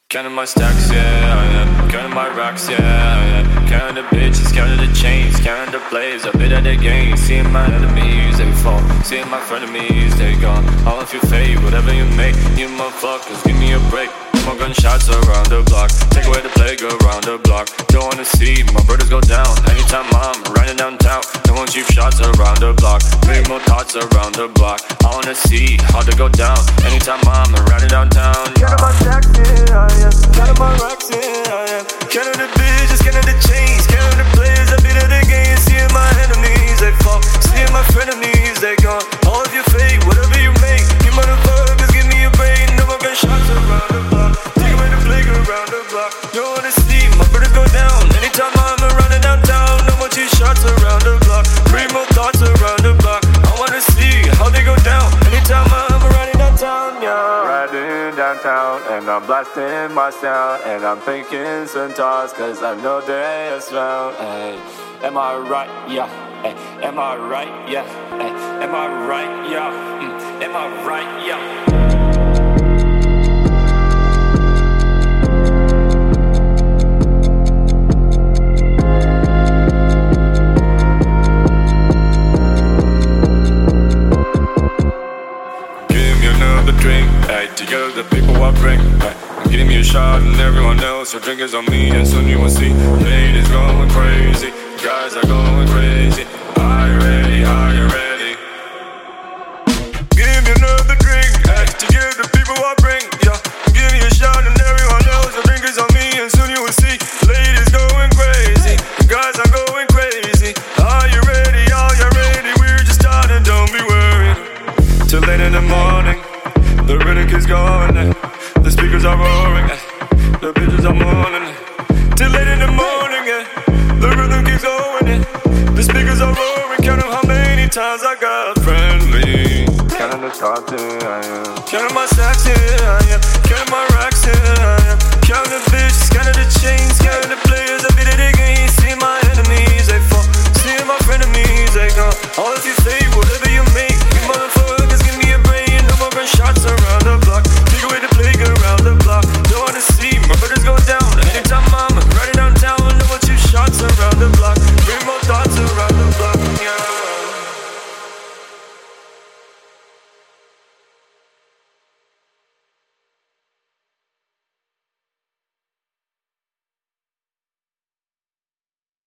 Counting my stacks, yeah, I am. Counting my racks, yeah, I am. Counting the bitches, counting the chains, counting the plays, a bit of the game. Seeing my enemies, they fall. Seeing my frenemies, they gone. All if you fade, whatever you make. You motherfuckers, give me a break. No more gunshots around the block. Take away the plague around the block. Don't wanna see my brothers go down. Anytime I'm riding downtown, no more cheap shots around the block. Bring more thoughts around the block. I wanna see how they go down. Anytime I'm riding downtown. Counting my stacks, yeah, I am. Counting my racks, yeah, I am. Counting the bitches, counting the chains, counting the players, a bit of the game. Seeing my enemies, they fall. Seeing my frenemies, they gone. All of you fake, whatever you make. You motherfuckers, give me a break. No more gunshots around the block. Take away the plague around the block. Don't wanna see my brothers go down. Anytime I'm running downtown, no more cheap shots around the block. Bring more thoughts around the block. I wanna see how they go down. Anytime I'm riding downtown, yeah. Riding downtown and I'm blasting my sound. And I'm thinking some thoughts cause I know they're around. Ay, am I right? Yeah. Ay, am I right? Yeah. Ay, am I right? Yeah. Am I right? Yeah. Drink, ay, to you the people I bring, ay. I'm getting me a shot and everyone else, your drink is on me and soon you will see. Ladies going crazy, guys are going crazy. Are you ready, are you ready? Give me another drink, ay, to you the people I bring, yeah. Give me a shot and everyone else, your drink is on me and soon you will see. Ladies going crazy, guys are going crazy. Are you ready, are you ready? We're just starting, don't be worried. Till late in the morning the rhythm keeps going, the speakers are roaring, the bitches are mourning. Till late in the morning, the rhythm keeps going, the speakers are roaring. Counting how many times I got friendly. Counting the thoughts, yeah, I am. Counting my stacks, yeah, I am. Counting my racks, yeah, I am. Counting the bitches, counting the chains, counting